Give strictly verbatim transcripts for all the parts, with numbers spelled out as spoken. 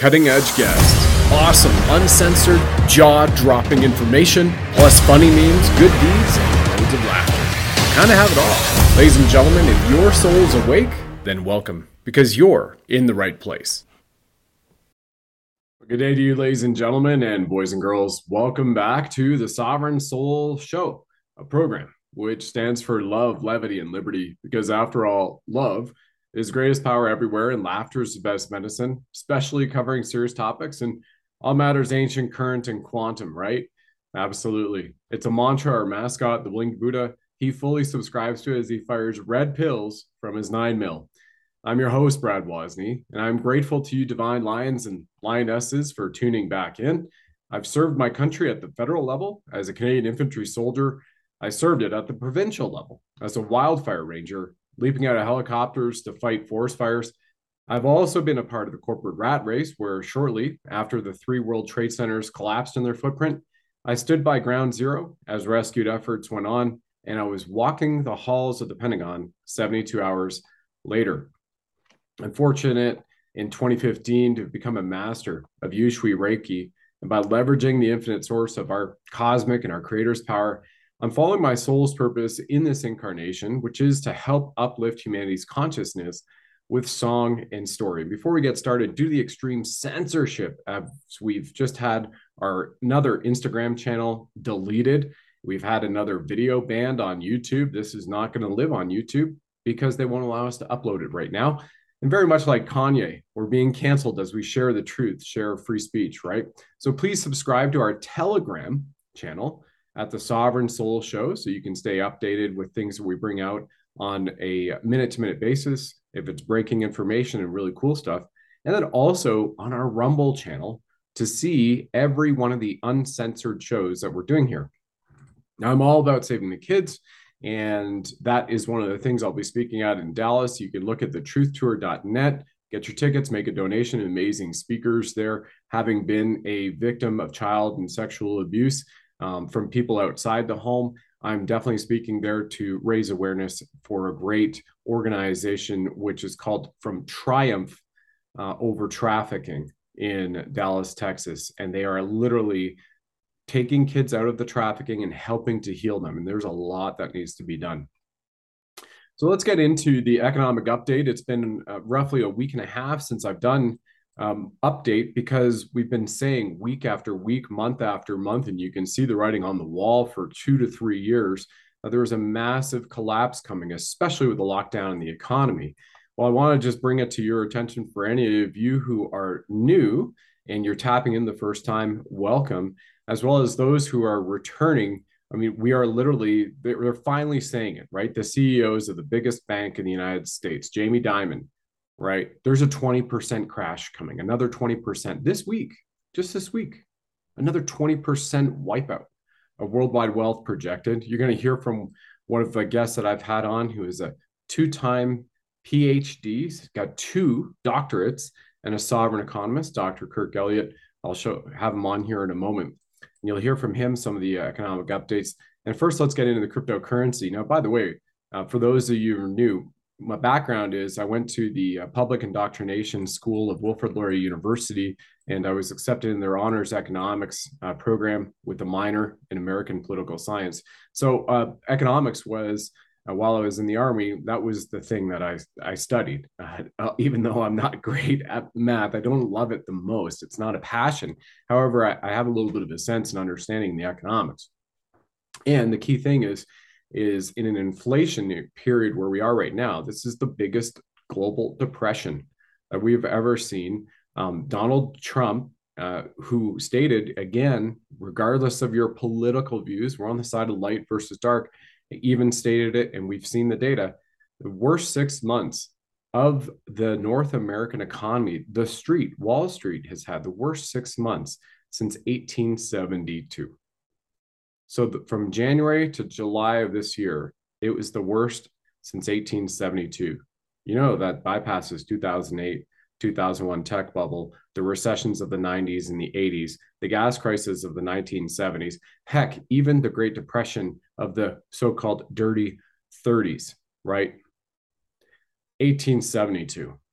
cutting edge guests, awesome, uncensored, jaw dropping information, plus funny memes, good deeds, and loads of laughter. Kind of have it all. Ladies and gentlemen, if your soul's awake, then welcome, because you're in the right place. Good day to you, ladies and gentlemen, and boys and girls. Welcome back to the Sovereign Soul Show, a program which stands for love, levity, and liberty, because after all, love is greatest power everywhere, and laughter is the best medicine, especially covering serious topics and all matters ancient, current, and quantum, right? Absolutely. It's a mantra our mascot, the Winged Buddha, he fully subscribes to as he fires red pills from his nine mil. I'm your host, Brad Wozni, and I'm grateful to you, divine lions and lionesses, for tuning back in. I've served my country at the federal level as a Canadian infantry soldier. I served it at the provincial level as a wildfire ranger, leaping out of helicopters to fight forest fires. I've also been a part of the corporate rat race, where shortly after the three World Trade Centers collapsed in their footprint, I stood by ground zero as rescue efforts went on, and I was walking the halls of the Pentagon seventy-two hours later. I'm fortunate in twenty fifteen to become a master of Ushui Reiki, and by leveraging the infinite source of our cosmic and our creator's power, I'm following my soul's purpose in this incarnation, which is to help uplift humanity's consciousness with song and story. Before we get started, due to the extreme censorship, as we've just had our another Instagram channel deleted, we've had another video banned on YouTube. This is not going to live on YouTube because they won't allow us to upload it right now. And very much like Kanye, we're being canceled as we share the truth, share free speech, right? So please subscribe to our Telegram channel at the Sovereign Soul Show, so you can stay updated with things that we bring out on a minute-to-minute basis, if it's breaking information and really cool stuff. And then also on our Rumble channel to see every one of the uncensored shows that we're doing here. Now, I'm all about saving the kids, and that is one of the things I'll be speaking at in Dallas. You can look at the truth tour dot net, get your tickets, make a donation. Amazing speakers there, having been a victim of child and sexual abuse Um, from people outside the home. I'm definitely speaking there to raise awareness for a great organization, which is called From Triumph uh, Over Trafficking in Dallas, Texas. And they are literally taking kids out of the trafficking and helping to heal them. And there's a lot that needs to be done. So let's get into the economic update. It's been uh, roughly a week and a half since I've done Um, update, because we've been saying week after week, month after month, and you can see the writing on the wall for two to three years, uh, there was a massive collapse coming, especially with the lockdown in the economy. Well, I want to just bring it to your attention for any of you who are new and you're tapping in the first time, welcome, as well as those who are returning. I mean, we are literally, they're finally saying it, right? The C E Os of the biggest bank in the United States, Jamie Dimon, right? There's a twenty percent crash coming, another twenty percent this week, just this week, another twenty percent wipeout of worldwide wealth projected. You're going to hear from one of the guests that I've had on, who is a two-time P H D, he's got two doctorates, and a sovereign economist, Doctor Kirk Elliott. I'll show have him on here in a moment. And you'll hear from him some of the economic updates. And first, let's get into the cryptocurrency. Now, by the way, uh, for those of you who are new, my background is I went to the uh, Public Indoctrination School of Wilfrid Laurier University, and I was accepted in their honors economics uh, program with a minor in American political science. So uh, economics was, uh, while I was in the Army, that was the thing that I, I studied. Uh, uh, even though I'm not great at math, I don't love it the most. It's not a passion. However, I, I have a little bit of a sense in understanding the economics. And the key thing is, is in an inflation period where we are right now, this is the biggest global depression that we've ever seen. Um, Donald Trump, uh, who stated, again, regardless of your political views, we're on the side of light versus dark, even stated it, and we've seen the data, the worst six months of the North American economy, the street, Wall Street has had the worst six months since eighteen seventy-two. So the, from January to July of this year, it was the worst since eighteen seventy-two. You know, that bypasses two thousand eight, two thousand one tech bubble, the recessions of the nineties and the eighties, the gas crisis of the nineteen seventies, heck, even the Great Depression of the so-called dirty thirties, right? eighteen seventy-two.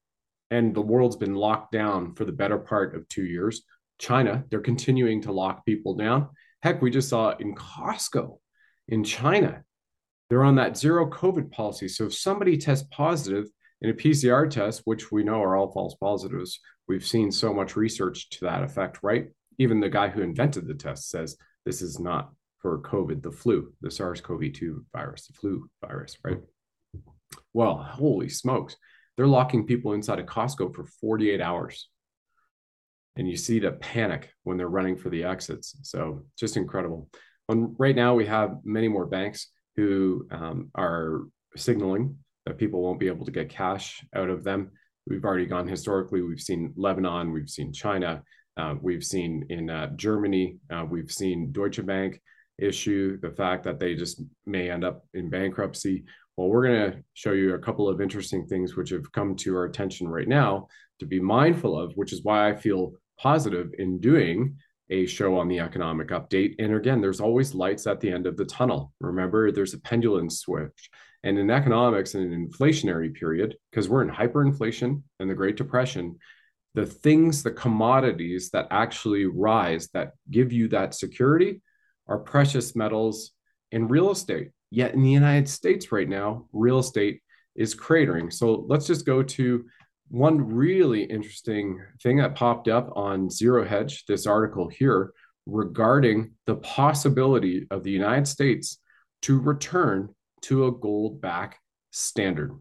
and the world's been locked down for the better part of two years. China, they're continuing to lock people down. Heck, we just saw in Costco in China, they're on that zero COVID policy. So if somebody tests positive in a P C R test, which we know are all false positives, we've seen so much research to that effect, right? Even the guy who invented the test says this is not for COVID, the flu, the SARS CoV two virus, the flu virus, right? Well, holy smokes. They're locking people inside of Costco for forty-eight hours. And you see the panic when they're running for the exits. So just incredible. And right now, we have many more banks who um, are signaling that people won't be able to get cash out of them. We've already gone historically. We've seen Lebanon, we've seen China, uh, we've seen in uh, Germany, uh, we've seen Deutsche Bank issue the fact that they just may end up in bankruptcy. Well, we're going to show you a couple of interesting things which have come to our attention right now to be mindful of, which is why I feel positive in doing a show on the economic update. And again, there's always lights at the end of the tunnel. Remember, there's a pendulum switch. And in economics, in an inflationary period, because we're in hyperinflation and the Great Depression, the things, the commodities that actually rise, that give you that security, are precious metals and real estate. Yet in the United States right now, real estate is cratering. So let's just go to one really interesting thing that popped up on Zero Hedge, this article here, regarding the possibility of the United States to return to a gold back standard.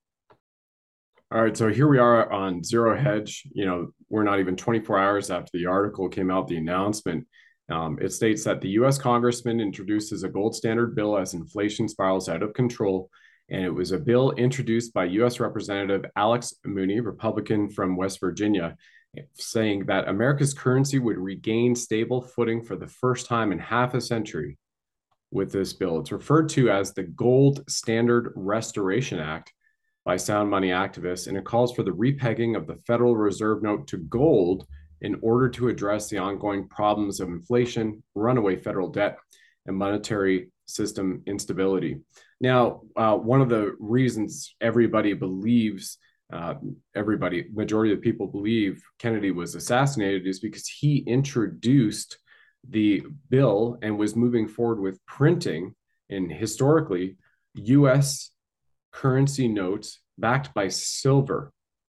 All right, so here we are on Zero Hedge. You know, we're not even twenty-four hours after the article came out, the announcement. Um, it states that the U S congressman introduces a gold standard bill as inflation spirals out of control. And it was a bill introduced by U S Representative Alex Mooney, Republican from West Virginia, saying that America's currency would regain stable footing for the first time in half a century with this bill. It's referred to as the Gold Standard Restoration Act by sound money activists, and it calls for the repegging of the Federal Reserve note to gold in order to address the ongoing problems of inflation, runaway federal debt, and monetary system instability. Now, uh, one of the reasons everybody believes, uh, everybody, majority of people believe Kennedy was assassinated is because he introduced the bill and was moving forward with printing, and historically, U S currency notes backed by silver.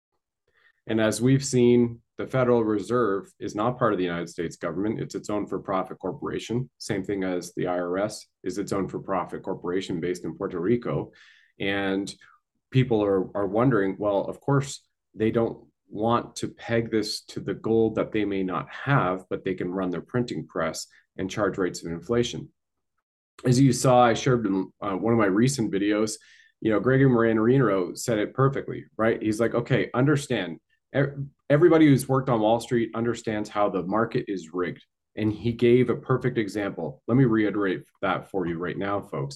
And as we've seen, the Federal Reserve is not part of the United States government. It's its own for-profit corporation. Same thing as the I R S is its own for-profit corporation based in Puerto Rico. And people are, are wondering, well, of course, they don't want to peg this to the gold that they may not have, but they can run their printing press and charge rates of inflation. As you saw, I shared in uh, one of my recent videos, you know, Gregory Mannarino said it perfectly, right? He's like, okay, understand, everybody who's worked on Wall Street understands how the market is rigged. And he gave a perfect example. Let me reiterate that for you right now, folks.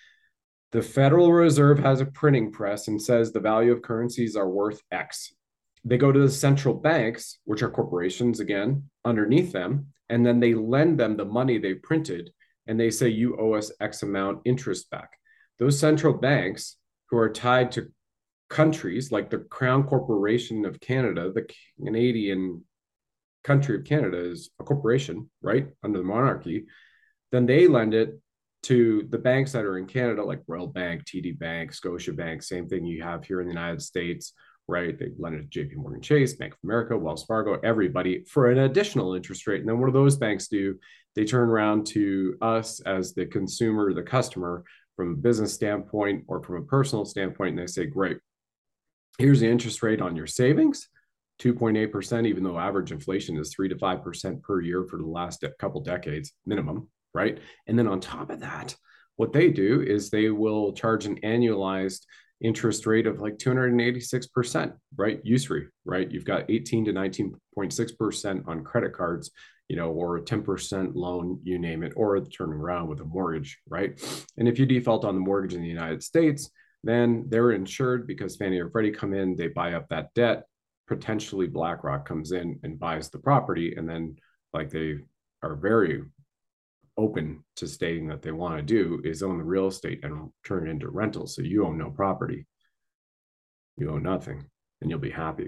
The Federal Reserve has a printing press and says the value of currencies are worth X. They go to the central banks, which are corporations again, underneath them, and then they lend them the money they printed, and they say, you owe us X amount interest back. Those central banks who are tied to countries like the Crown Corporation of Canada, the Canadian country of Canada is a corporation, right, under the monarchy, then they lend it to the banks that are in Canada, like Royal Bank, T D Bank, Scotia Bank, same thing you have here in the United States, right? They lend it to J P Morgan Chase, Bank of America, Wells Fargo, everybody for an additional interest rate. And then what do those banks do? They turn around to us as the consumer, the customer, from a business standpoint or from a personal standpoint, and they say, great, here's the interest rate on your savings, two point eight percent, even though average inflation is three to five percent per year for the last couple decades minimum, right? And then on top of that, what they do is they will charge an annualized interest rate of like two hundred eighty-six percent, right? Usury, right? You've got eighteen to nineteen point six percent on credit cards, you know, or a ten percent loan, you name it, or turning around with a mortgage, right? And if you default on the mortgage in the United States, then they're insured because Fannie or Freddie come in, they buy up that debt. Potentially BlackRock comes in and buys the property, and then like they are very open to stating that they want to do is own the real estate and turn it into rentals. So you own no property, you own nothing, and you'll be happy.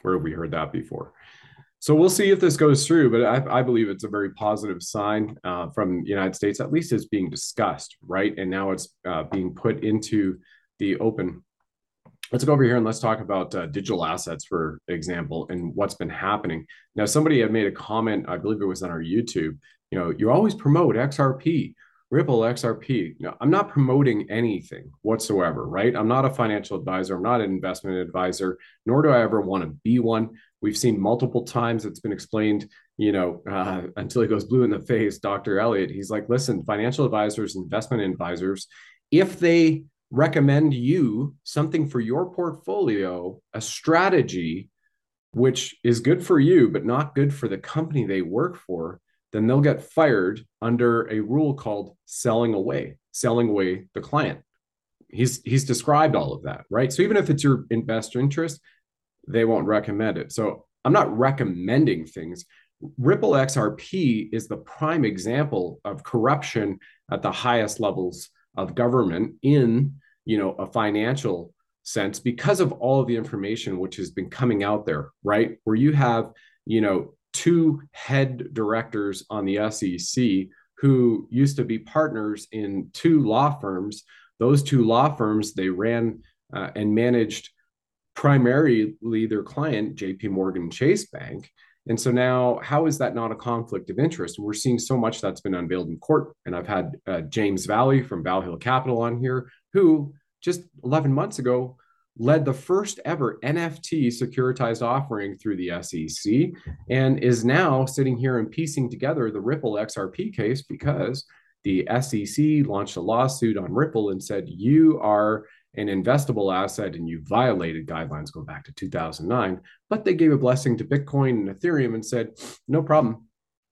Where have we heard that before? So we'll see if this goes through, but I, I believe it's a very positive sign uh, from the United States. At least it's being discussed, right? And now it's uh, being put into the open. Let's go over here and let's talk about uh, digital assets, for example, and what's been happening. Now, somebody had made a comment, I believe it was on our YouTube, you know, you always promote X R P, Ripple X R P. No, I'm not promoting anything whatsoever, right? I'm not a financial advisor. I'm not an investment advisor, nor do I ever want to be one. We've seen multiple times it's been explained, you know, uh, until he goes blue in the face, Doctor Elliott, he's like, listen, financial advisors, investment advisors, if they recommend you something for your portfolio, a strategy which is good for you, but not good for the company they work for, then they'll get fired under a rule called selling away, selling away the client. He's he's described all of that, right? So even if it's your investor interest, they won't recommend it. So I'm not recommending things. Ripple X R P is the prime example of corruption at the highest levels of government in, you know, a financial sense, because of all of the information which has been coming out there, right? Where you have, you know, two head directors on the S E C who used to be partners in two law firms. Those two law firms, they ran uh, and managed primarily their client, J P Morgan Chase Bank. And so now, how is that not a conflict of interest? We're seeing so much that's been unveiled in court. And I've had uh, James Valley from Valhill Capital on here, who just eleven months ago led the first ever N F T securitized offering through the S E C, and is now sitting here and piecing together the Ripple X R P case because the S E C launched a lawsuit on Ripple and said, you are an investable asset and you violated guidelines going back to two thousand nine. But they gave a blessing to Bitcoin and Ethereum and said, no problem.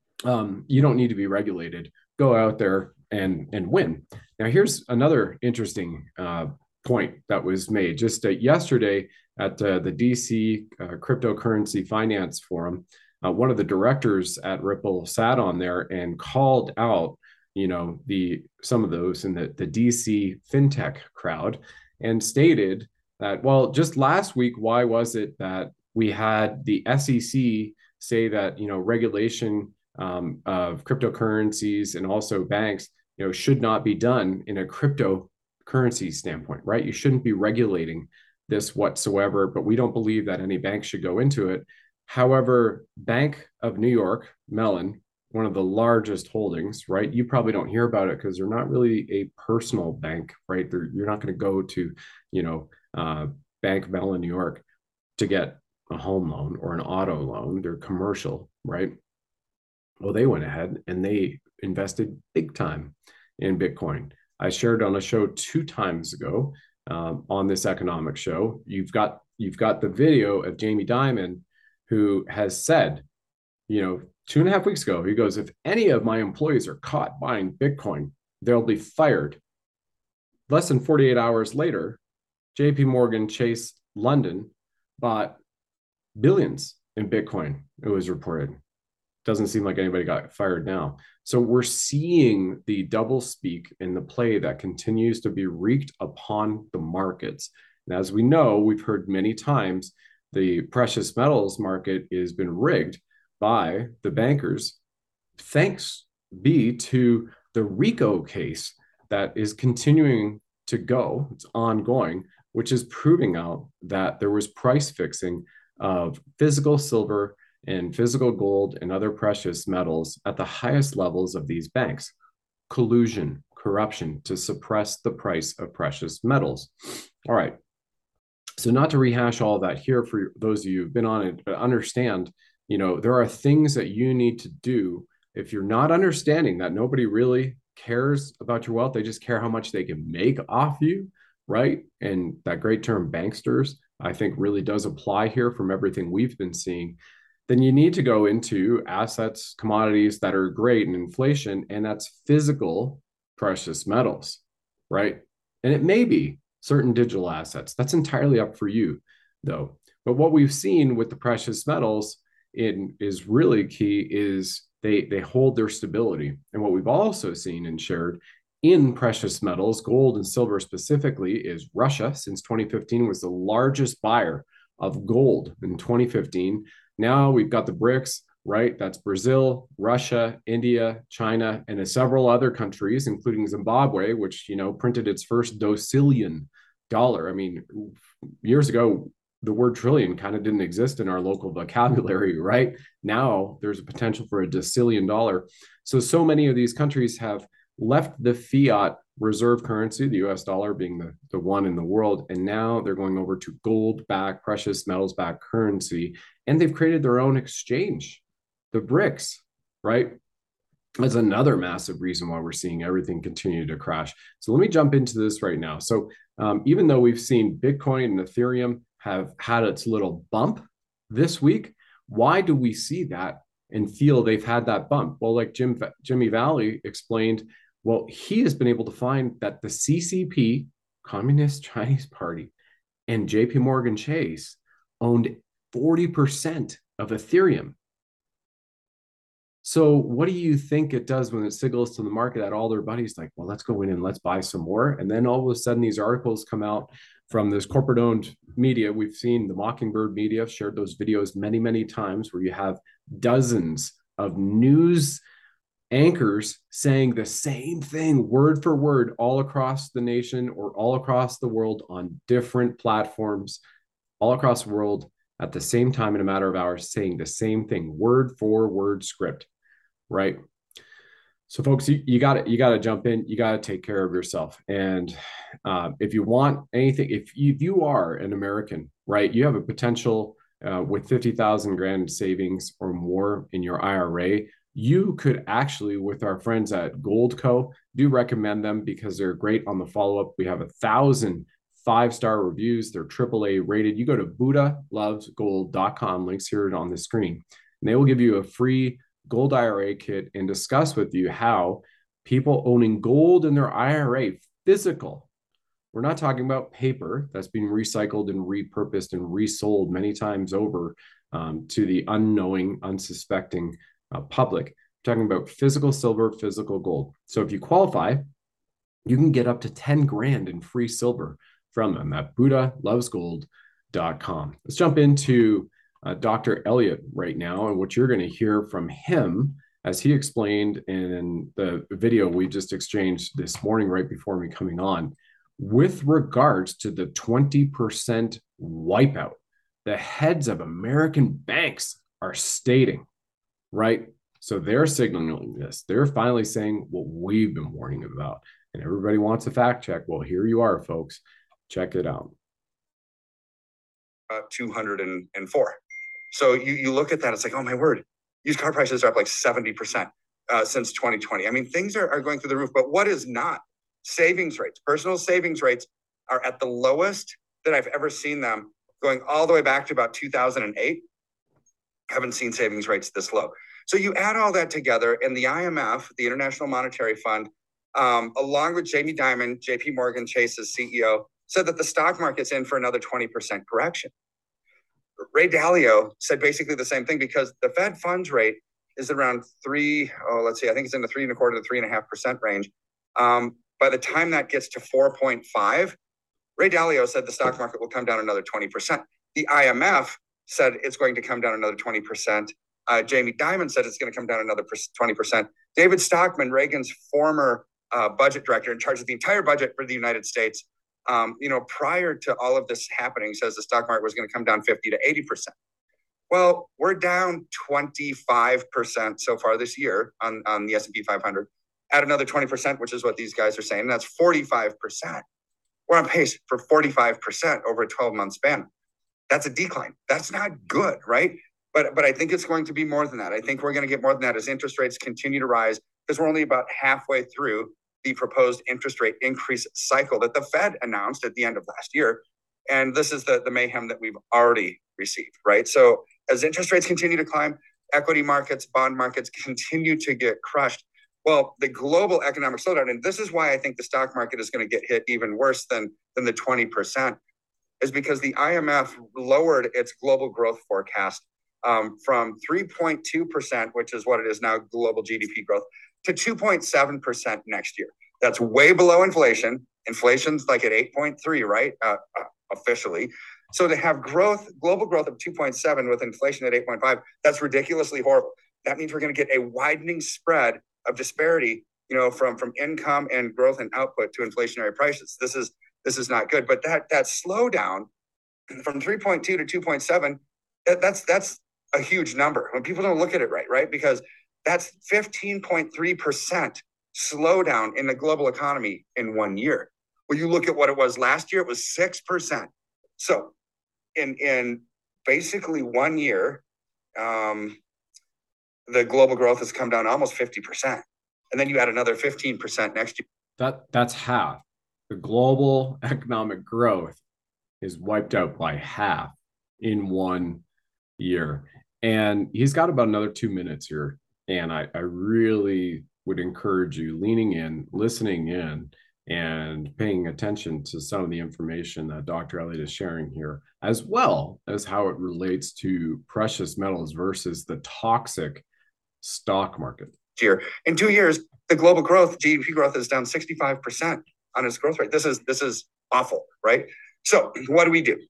Um, you don't need to be regulated. Go out there and, and win. Now, here's another interesting uh, point that was made just uh, yesterday at uh, the D C uh, Cryptocurrency Finance Forum. Uh, one of the directors at Ripple sat on there and called out, you know, the some of those in the, the D C fintech crowd, and stated that, well, just last week, why was it that we had the S E C say that, you know, regulation um, of cryptocurrencies and also banks, you know, should not be done in a cryptocurrency standpoint, right? You shouldn't be regulating this whatsoever, but we don't believe that any bank should go into it. However, Bank of New York, Mellon, one of the largest holdings, right? You probably don't hear about it because they're not really a personal bank, right? They're, you're not going to go to, you know, uh, Bank Mellon, New York to get a home loan or an auto loan. They're commercial, right? Well, they went ahead and they invested big time in Bitcoin. I shared on a show two times ago um, on this economic show. You've got you've got the video of Jamie Dimon, who has said, you know, two and a half weeks ago, he goes, if any of my employees are caught buying Bitcoin, they'll be fired. Less than forty-eight hours later, J P Morgan Chase London bought billions in Bitcoin, it was reported. Doesn't seem like anybody got fired now. So we're seeing the double speak in the play that continues to be wreaked upon the markets. And as we know, we've heard many times, the precious metals market has been rigged by the bankers, thanks be to the RICO case that is continuing to go, it's ongoing, which is proving out that there was price fixing of physical silver and physical gold and other precious metals at the highest levels of these banks. Collusion, corruption to suppress the price of precious metals. All right. So not to rehash all that here for those of you who've been on it, but understand, you know, there are things that you need to do if you're not understanding that nobody really cares about your wealth. They just care how much they can make off you, right? And that great term banksters, I think really does apply here from everything we've been seeing. Then you need to go into assets, commodities that are great in inflation, and that's physical precious metals, right? And it may be certain digital assets. That's entirely up for you, though. But what we've seen with the precious metals in, is really key is they, they hold their stability. And what we've also seen and shared in precious metals, gold and silver specifically, is Russia since twenty fifteen was the largest buyer of gold in twenty fifteen. Now we've got the BRICS, right? That's Brazil, Russia, India, China, and several other countries, including Zimbabwe, which, you know, printed its first docillion dollar. I mean, years ago, the word trillion kind of didn't exist in our local vocabulary, right? Now there's a potential for a decillion dollar. So, so many of these countries have left the fiat reserve currency, the U S dollar being the, the one in the world, and now they're going over to gold-backed, precious metals-backed currency, and they've created their own exchange, the BRICS, right? That's another massive reason why we're seeing everything continue to crash. So let me jump into this right now. So um, even though we've seen Bitcoin and Ethereum have had its little bump this week, why do we see that and feel they've had that bump? Well, like Jim Jimmy Valley explained, well, he has been able to find that the C C P, Communist Chinese Party, and J P Morgan Chase owned forty percent of Ethereum. So what do you think it does when it signals to the market that all their buddies like, well, let's go in and let's buy some more? And then all of a sudden these articles come out from this corporate owned media. We've seen the Mockingbird media shared those videos many, many times where you have dozens of news anchors saying the same thing word for word all across the nation or all across the world on different platforms all across the world at the same time in a matter of hours, saying the same thing word for word script, right? So folks, you, you got to you got to jump in. You got to take care of yourself. And uh, if you want anything, if you, if you are an American, right, you have a potential uh, with fifty thousand grand savings or more in your I R A. You could actually, with our friends at Goldco, do recommend them because they're great on the follow-up. We have a thousand five-star reviews. They're triple A rated. You go to buddha loves gold dot com, links here on the screen, and they will give you a free gold I R A kit and discuss with you how people owning gold in their I R A, physical, we're not talking about paper that's being recycled and repurposed and resold many times over um, to the unknowing, unsuspecting uh, public. We're talking about physical silver, physical gold. So if you qualify, you can get up to ten grand in free silver from them at buddha loves gold dot com. Let's jump into uh, Doctor Elliott right now and what you're going to hear from him as he explained in the video we just exchanged this morning right before me coming on with regards to the twenty percent wipeout the heads of American banks are stating, right? So they're signaling this. They're finally saying what we've been warning about. And everybody wants a fact check. Well, here you are, folks. Check it out. Uh, two hundred four. So you, you look at that, it's like, oh my word, used car prices are up like seventy percent uh, since twenty twenty. I mean, things are, are going through the roof, but what is not? Savings rates, personal savings rates are at the lowest that I've ever seen them, going all the way back to about two thousand eight. Haven't seen savings rates this low. So you add all that together, and the I M F, the International Monetary Fund, um, along with Jamie Dimon, J P Morgan Chase's C E O, said that the stock market's in for another twenty percent correction. Ray Dalio said basically the same thing because the Fed funds rate is around three, oh, let's see, I think it's in the three and a quarter to three and a half percent range. Um, by the time that gets to four point five, Ray Dalio said the stock market will come down another twenty percent. The I M F said it's going to come down another twenty percent. Uh, Jamie Dimon said it's going to come down another twenty percent. David Stockman, Reagan's former uh, budget director in charge of the entire budget for the United States, um, you know, prior to all of this happening, says the stock market was going to come down fifty to eighty percent. Well, we're down twenty-five percent so far this year on, on the S and P five hundred. Add another twenty percent, which is what these guys are saying. That's forty-five percent. We're on pace for forty-five percent over a twelve-month span. That's a decline. That's not good, right? But but I think it's going to be more than that. I think we're going to get more than that as interest rates continue to rise, because we're only about halfway through the proposed interest rate increase cycle that the Fed announced at the end of last year. And this is the, the mayhem that we've already received, right? So as interest rates continue to climb, equity markets, bond markets continue to get crushed. Well, the global economic slowdown, and this is why I think the stock market is going to get hit even worse than, than the twenty percent, is because the I M F lowered its global growth forecast um, from three point two percent, which is what it is now, global G D P growth, to two point seven percent next year. That's way below inflation. Inflation's like at eight point three, right? Uh, uh, officially. So to have growth, global growth of two point seven with inflation at eight point five, that's ridiculously horrible. That means we're going to get a widening spread of disparity, you know, from, from income and growth and output to inflationary prices. This is this is not good. But that that slowdown from three point two to two point seven, that, that's that's a huge number. When people don't look at it right, right? Because that's fifteen point three percent slowdown in the global economy in one year. When you look at what it was last year, it was six percent. So in in basically one year, um, the global growth has come down almost fifty percent. And then you add another fifteen percent next year. That that's half. The global economic growth is wiped out by half in one year. And he's got about another two minutes here. And I, I really would encourage you leaning in, listening in, and paying attention to some of the information that Doctor Elliott is sharing here, as well as how it relates to precious metals versus the toxic stock market. Year. In two years, the global growth, G D P growth, is down sixty-five percent on its growth rate. This is this is awful, right? So what do we do?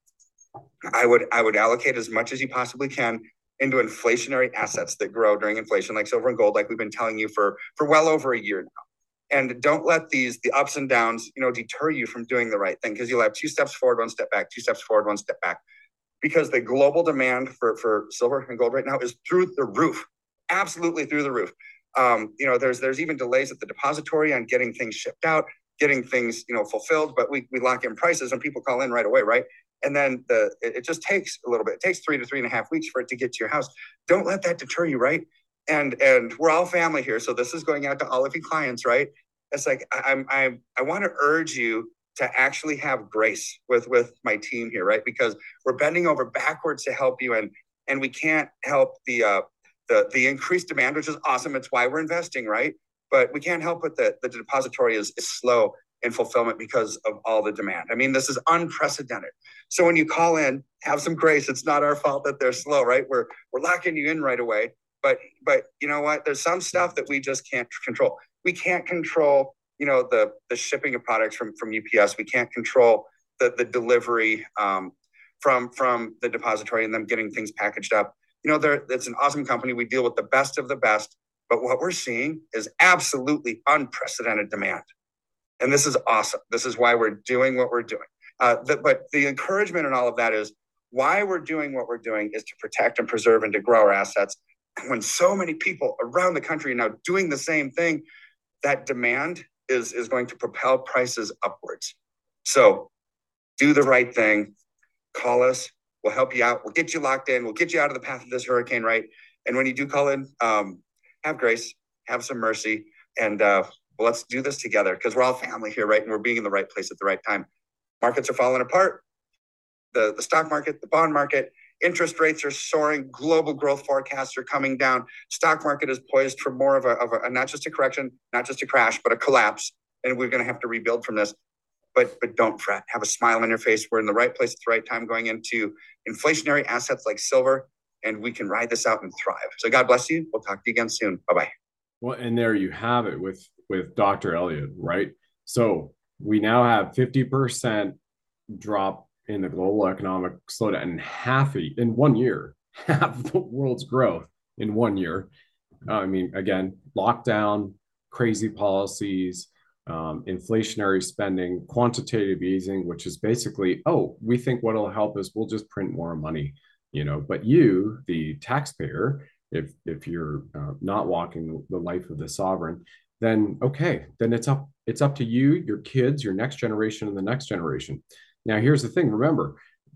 I would I would allocate as much as you possibly can into inflationary assets that grow during inflation, like silver and gold, like we've been telling you for, for well over a year now. And don't let these, the ups and downs, you know, deter you from doing the right thing, because you'll have two steps forward, one step back, two steps forward, one step back. Because the global demand for, for silver and gold right now is through the roof, absolutely through the roof. Um, you know, there's there's even delays at the depository on getting things shipped out, getting things, you know, fulfilled, but we we lock in prices and people call in right away, right? And then the it, it just takes a little bit. It takes three to three and a half weeks for it to get to your house. Don't let that deter you, right? And and we're all family here, so this is going out to all of you clients, right? It's like I, I'm I I want to urge you to actually have grace with with my team here, right? Because we're bending over backwards to help you, and and we can't help the uh, the the increased demand, which is awesome. It's why we're investing, right? But we can't help it that the depository is, is slow in fulfillment because of all the demand. I mean, this is unprecedented. So when you call in, have some grace. It's not our fault that they're slow, right? We're we're locking you in right away. But but you know what? There's some stuff that we just can't control. We can't control, you know, the the shipping of products from from U P S. We can't control the the delivery um, from from the depository and them getting things packaged up. You know, they're it's an awesome company. We deal with the best of the best. But what we're seeing is absolutely unprecedented demand. And this is awesome. This is why we're doing what we're doing. Uh, the, but the encouragement in all of that is why we're doing what we're doing is to protect and preserve and to grow our assets. When so many people around the country are now doing the same thing, that demand is, is going to propel prices upwards. So do the right thing. Call us. We'll help you out. We'll get you locked in. We'll get you out of the path of this hurricane, right? And when you do call in, um, have grace, have some mercy, and uh, well, let's do this together because we're all family here, right? And we're being in the right place at the right time. Markets are falling apart. The, the stock market, the bond market, interest rates are soaring. Global growth forecasts are coming down. Stock market is poised for more of a, of a not just a correction, not just a crash, but a collapse. And we're going to have to rebuild from this. But but don't fret. Have a smile on your face. We're in the right place at the right time going into inflationary assets like silver, and we can ride this out and thrive. So God bless you. We'll talk to you again soon. Bye-bye. Well, and there you have it with, with Doctor Elliott, right? So we now have fifty percent drop in the global economic slowdown in half a, in one year, half the world's growth in one year. Uh, I mean, again, lockdown, crazy policies, um, inflationary spending, quantitative easing, which is basically, oh, we think what'll help is we'll just print more money, you know, but you, the taxpayer, if if you're uh, not walking the life of the sovereign, then okay, then it's up it's up to you, your kids, your next generation, and the next generation. Now, here's the thing. Remember,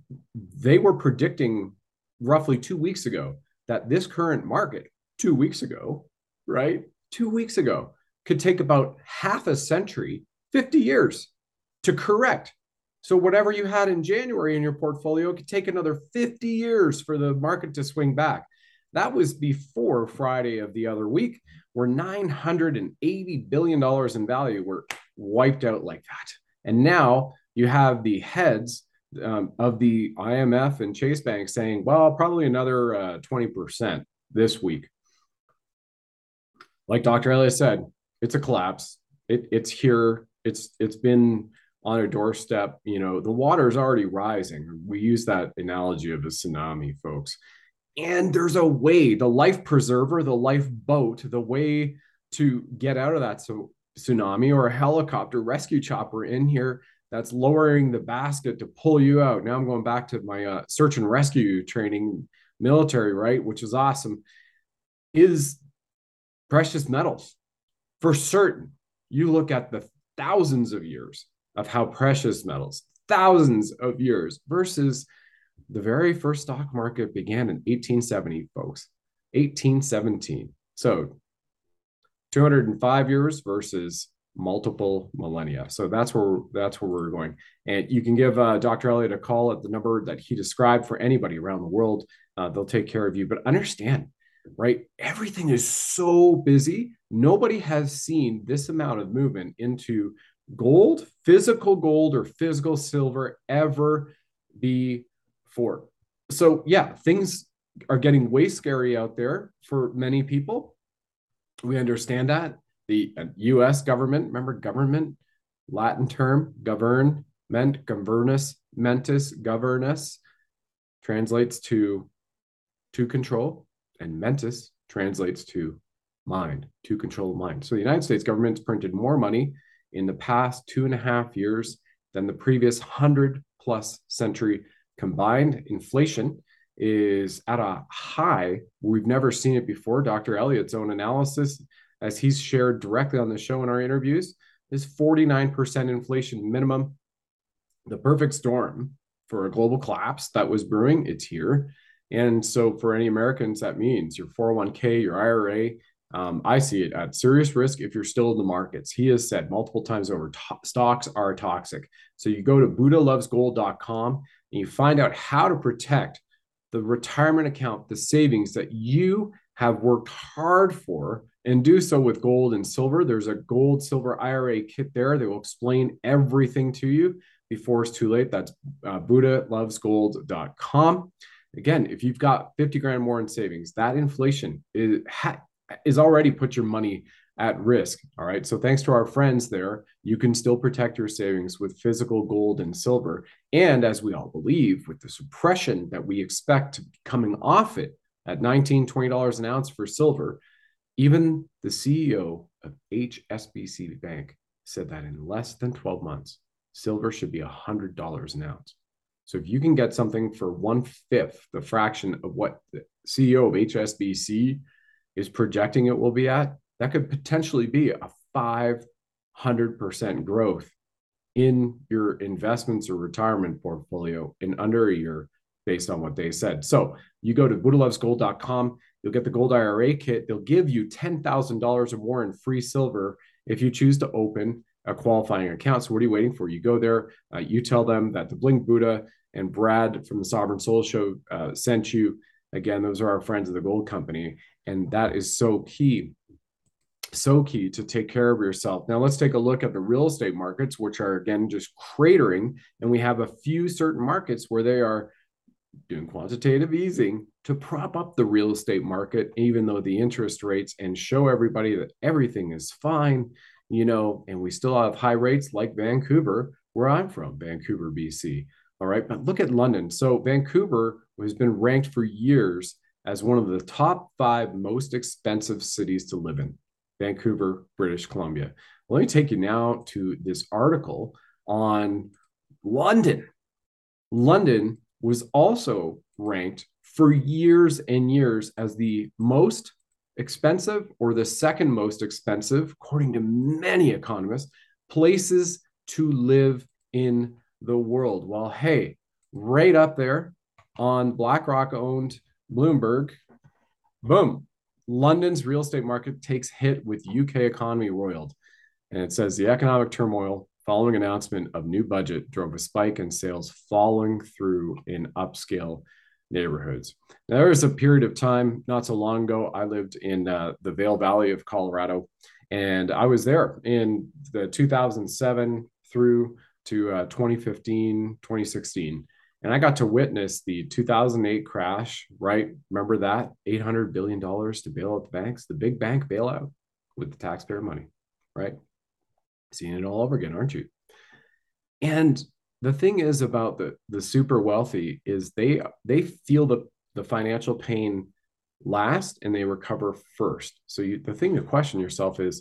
they were predicting roughly two weeks ago that this current market, two weeks ago, right, two weeks ago, could take about half a century, fifty years to correct. So whatever you had in January in your portfolio could take another fifty years for the market to swing back. That was before Friday of the other week, where nine hundred eighty billion dollars in value were wiped out like that. And now you have the heads um, of the I M F and Chase Bank saying, well, probably another uh, twenty percent this week. Like Doctor Elliott said, it's a collapse. It, it's here. It's it's been on a doorstep. You know, the water is already rising. We use that analogy of a tsunami, folks. And there's a way, the life preserver, the lifeboat, the way to get out of that so, tsunami, or a helicopter rescue chopper in here that's lowering the basket to pull you out. Now I'm going back to my uh, search and rescue training, military, right, which is awesome, is precious metals. For certain, you look at the thousands of years of how precious metals, thousands of years, versus the very first stock market began in eighteen seventy, folks, eighteen seventeen. So two hundred five years versus multiple millennia. So that's where that's where we're going. And you can give uh, Doctor Elliott a call at the number that he described for anybody around the world. Uh, they'll take care of you. But understand, right? Everything is so busy. Nobody has seen this amount of movement into gold, physical gold or physical silver ever before. So yeah, things are getting way scary out there for many people. We understand that. The U S government, remember government, Latin term, govern, meant, governus, mentis, governus, translates to to control, and mentis translates to mind, to control mind. So the United States government's printed more money in the past two and a half years than the previous hundred plus century combined. Inflation is at a high. We've never seen it before. Doctor Elliott's own analysis, as he's shared directly on the show in our interviews, is forty-nine percent inflation minimum. The perfect storm for a global collapse that was brewing, it's here. And so for any Americans, that means your four oh one k, your I R A, um, I see it at serious risk if you're still in the markets. He has said multiple times over, stocks are toxic. So you go to buddha loves gold dot com and you find out how to protect the retirement account, the savings that you have worked hard for, and do so with gold and silver. There's a gold silver I R A kit there that will explain everything to you before it's too late. That's uh, buddha loves gold dot com. Again, if you've got fifty grand more in savings, that inflation is, ha, is already put your money at risk. All right. So thanks to our friends there, you can still protect your savings with physical gold and silver. And as we all believe, with the suppression that we expect coming off it at nineteen, twenty dollars an ounce for silver, even the C E O of H S B C Bank said that in less than twelve months, silver should be one hundred dollars an ounce. So if you can get something for one-fifth the fraction of what the C E O of H S B C is projecting it will be at, that could potentially be a five hundred percent growth in your investments or retirement portfolio in under a year based on what they said. So you go to buddha loves gold dot com, you'll get the gold I R A kit. They'll give you ten thousand dollars or more in free silver if you choose to open a qualifying account. So what are you waiting for? You go there, uh, you tell them that the Bling Buddha and Brad from the Sovereign Soul Show uh, sent you. Again, those are our friends of the gold company. And that is so key, so key to take care of yourself. Now let's take a look at the real estate markets, which are again, just cratering. And we have a few certain markets where they are doing quantitative easing to prop up the real estate market, even though the interest rates, and show everybody that everything is fine, you know, and we still have high rates like Vancouver, where I'm from, Vancouver, B C. All right. But look at London. So Vancouver has been ranked for years as one of the top five most expensive cities to live in. Vancouver, British Columbia. Let me take you now to this article on London. London was also ranked for years and years as the most expensive, or the second most expensive, according to many economists, places to live in the world. Well, hey, right up there on BlackRock owned Bloomberg, boom, London's real estate market takes hit with U K economy roiled. And it says the economic turmoil following announcement of new budget drove a spike in sales falling through in upscale neighborhoods. Now, there was a period of time not so long ago, I lived in uh, the Vail Valley of Colorado, and I was there in the two thousand seven through to uh, twenty fifteen, twenty sixteen. And I got to witness the two thousand eight crash, right? Remember that? eight hundred billion dollars to bail out the banks, the big bank bailout with the taxpayer money, right? Seeing it all over again, aren't you? And the thing is about the the super wealthy is they they feel the the financial pain last and they recover first. So you, the thing to question yourself is,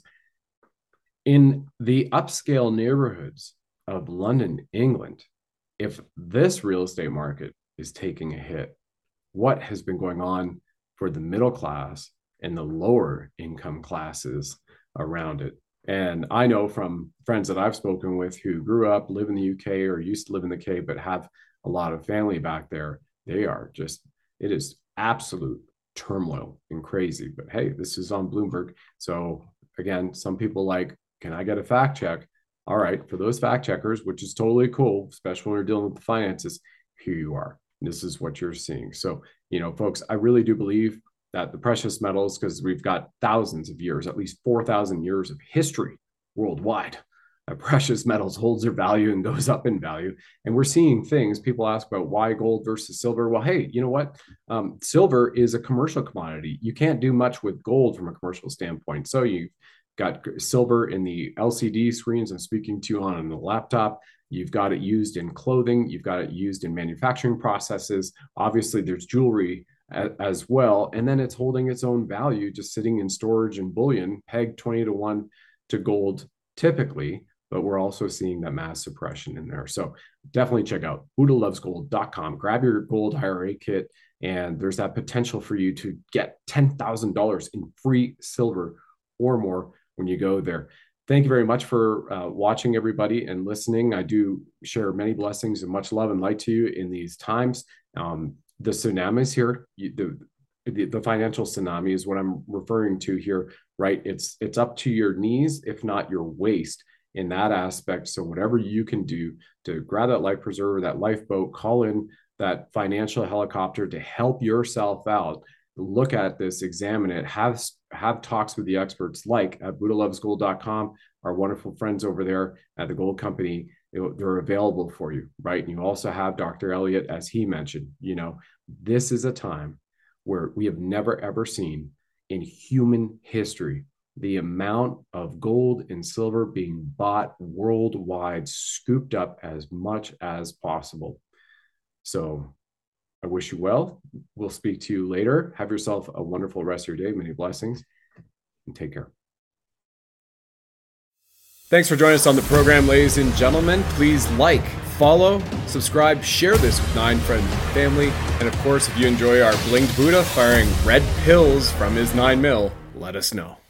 in the upscale neighborhoods of London, England, if this real estate market is taking a hit, what has been going on for the middle class and the lower income classes around it? And I know from friends that I've spoken with who grew up, live in the U K or used to live in the K, but have a lot of family back there, they are just, it is absolute turmoil and crazy. But hey, this is on Bloomberg. So again, some people like, can I get a fact check? All right, for those fact checkers, which is totally cool, especially when you're dealing with the finances, here you are. This is what you're seeing. So, you know, folks, I really do believe that the precious metals, because we've got thousands of years, at least four thousand years of history worldwide, uh, precious metals holds their value and goes up in value. And we're seeing things, people ask about why gold versus silver. Well, hey, you know what? Um, silver is a commercial commodity. You can't do much with gold from a commercial standpoint. So you've got silver in the L C D screens I'm speaking to you on, on the laptop. You've got it used in clothing. You've got it used in manufacturing processes. Obviously, there's jewelry as well. And then it's holding its own value, just sitting in storage and bullion, pegged twenty to one to gold typically. But we're also seeing that mass suppression in there. So definitely check out buddha loves gold dot com. Grab your gold I R A kit, and there's that potential for you to get ten thousand dollars in free silver or more when you go there. Thank you very much for uh, watching, everybody, and listening. I do share many blessings and much love and light to you in these times. Um, the tsunamis here, you, the, the the financial tsunami is what I'm referring to here, right? It's it's up to your knees, if not your waist, in that aspect. So whatever you can do to grab that life preserver, that lifeboat, call in that financial helicopter to help yourself out. Look at this, examine it, have have talks with the experts like at buddha loves gold dot com, our wonderful friends over there at the gold company. They're available for you, right? And you also have Doctor Elliott, as he mentioned. You know, this is a time where we have never, ever seen in human history the amount of gold and silver being bought worldwide, scooped up as much as possible. So I wish you well. We'll speak to you later. Have yourself a wonderful rest of your day. Many blessings, and take care. Thanks for joining us on the program, ladies and gentlemen. Please like, follow, subscribe, share this with nine friends and family. And of course, if you enjoy our blinged Buddha firing red pills from his nine mil, let us know.